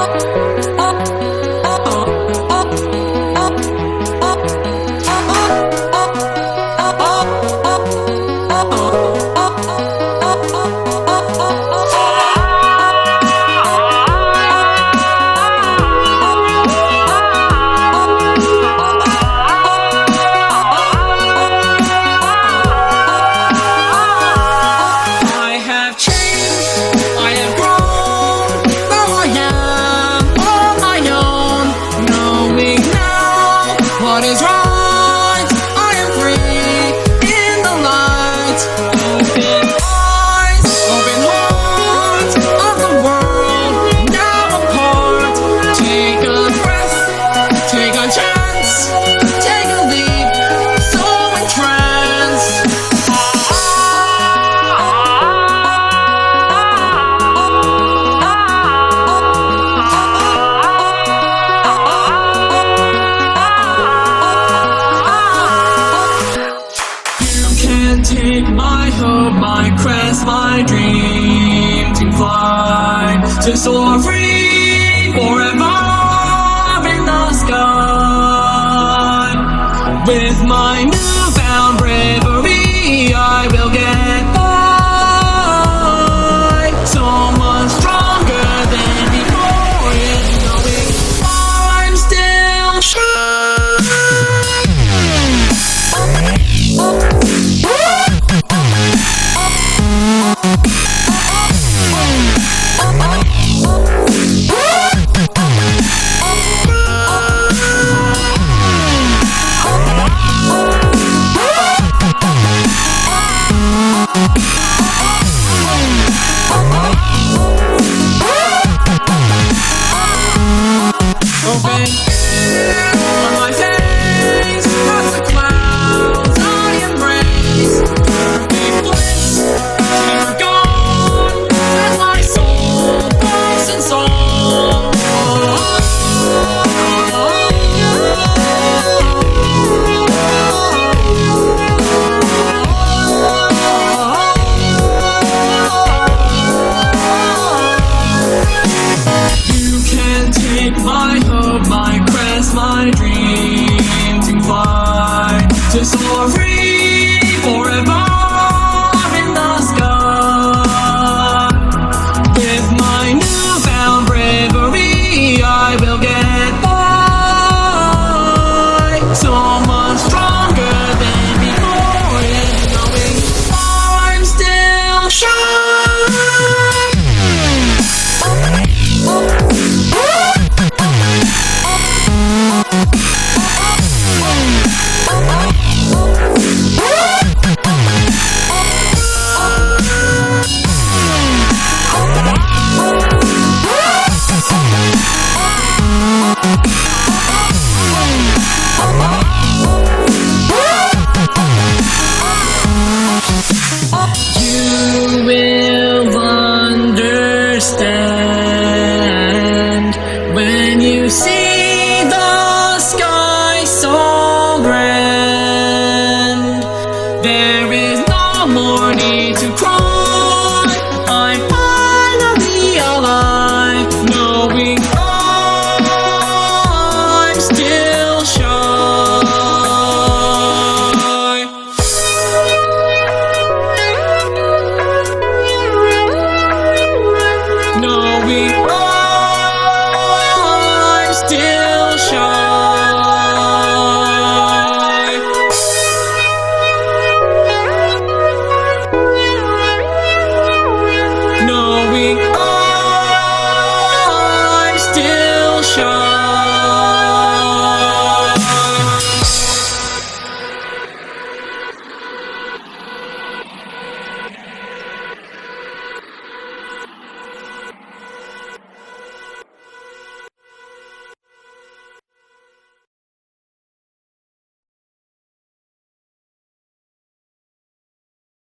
What is right? I am free in the light. Open eyes, open heart of the world now apart. Take a breath, take a chance, take a leap, so entranced. Take my hope, my crest, my dream to fly, to soar free forever in the sky. With my newfound bravery, I will get by. So much stronger than before, yet knowing I'm still sure.